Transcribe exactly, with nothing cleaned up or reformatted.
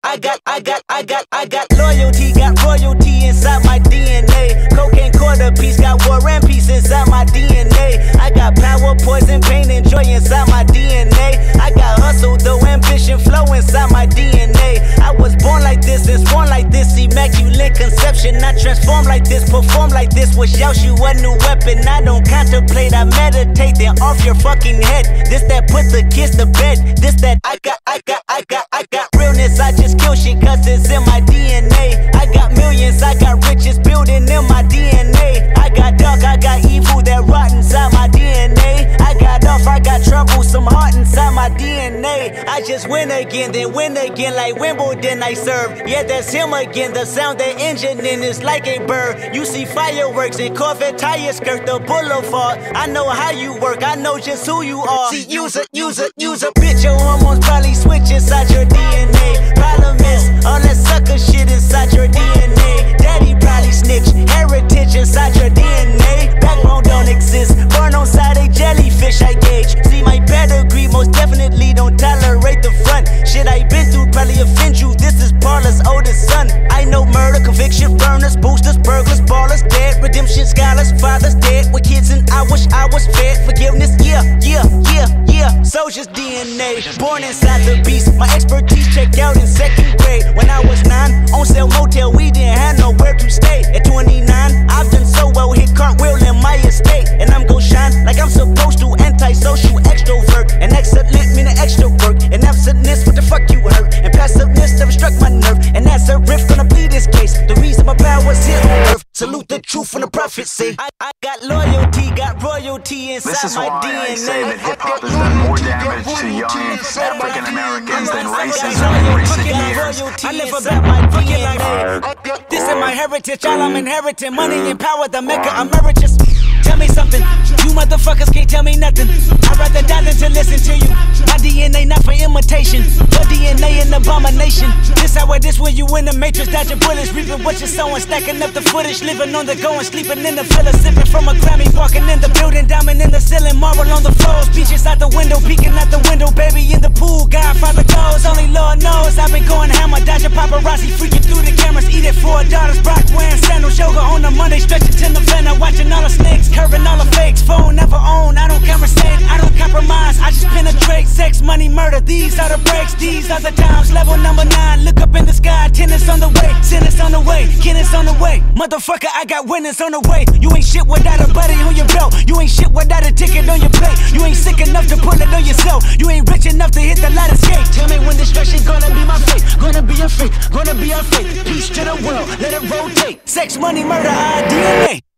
I got, I got, I got, I got loyalty, got royalty inside my D N A. Cocaine quarter piece, got war and peace inside my D N A. I got power, poison, pain, and joy inside my D N A. I got hustle, though ambition, flow inside my D N A. I was born like this and born like this, immaculate conception. I transform like this, perform like this, wish out you a new weapon. I don't contemplate, I meditate, then off your fucking head. This that put the kids to bed. This that I got, I got, I got, I got realness. I just kill shit cause it's in my D N A. I got millions, I got riches building in my D N A. I got dark, I got evil that rot inside my D N A. I got off, I got trouble, some heart inside my D N A. I just win again, then win again like Wimbledon I serve. Yeah, that's him again, the sound that engine in is like a bird. You see fireworks and Corvette tires skirt the boulevard. I know how you work, I know just who you are. See, use a, use a, use a bitch, your hormones probably switch inside your D N A. Problem is, all that sucker shit inside your D N A. Daddy probably snitch, heritage inside your D N A. Backbone don't exist, born on side a jellyfish I gauge. See my pedigree, most definitely don't tolerate the front. Shit I been through probably offend you, this is Paula's oldest son. I know murder, conviction, burners, boosters, burglars, ballers, dead, redemption, scholars, fathers dead with kids and I wish I was fed. Forgiveness, yeah, yeah, yeah, yeah. Soldier's D N A, born inside the beast. My expertise checked out in second grade. When I was nine, on sale motel, we didn't have nowhere to stay. At twenty-nine, I've done so well, hit cartwheel in my estate. And I'm gon' shine like I'm supposed to, antisocial extrovert. And excellent meaning extra work. And absentness, what the fuck you hurt? And passiveness never struck my nerve. And that's a riff, gonna plead this case. The reason my power's here on earth. Salute the truth from the prophecy. I, I got loyalty, got royalty inside this is my why D N A. I say that hip-hop has done more damage to young African Americans than racism in recent years. I live about my D N A. This is my heritage, all I'm inheriting. Money and power, the maker emeritus. Tell me something, you motherfuckers can't tell me nothing. I'd rather die than to listen to you. My D N A not for imitation, your D N A an abomination. This how it is when you in the matrix, dodging bullets, reaping what you're sowing, stacking up the footage, living on the go and sleeping in the villa, sipping from a Grammy, walking in the building, diamond in the ceiling, marble on the floors, beaches out the window, peeking out the window, baby in the pool, Godfather goes, only Lord knows. I've been going hammer, dodging paparazzi, freaking through the cameras, eating four daughters, Brock wearing sandals, yoga on a Monday, stretching to November, watching all the snakes, curving all the fakes, phone never own, I don't conversate, I don't compromise, I just penetrate, sex, money, murder, these are the breaks, these are the times, level number nine, look up in the sky, tennis on the way, tennis on the way, tennis on the way, motherfucker, I got winners on the way, you ain't shit without a buddy on your belt, you ain't shit without a ticket on your plate, you ain't sick enough to pull it on yourself, you ain't rich enough to hit the ladder skate, tell me when destruction gonna be my fate, gonna be a fate, gonna be a fate, peace to the world, let it rotate, sex, money, murder, our D N A.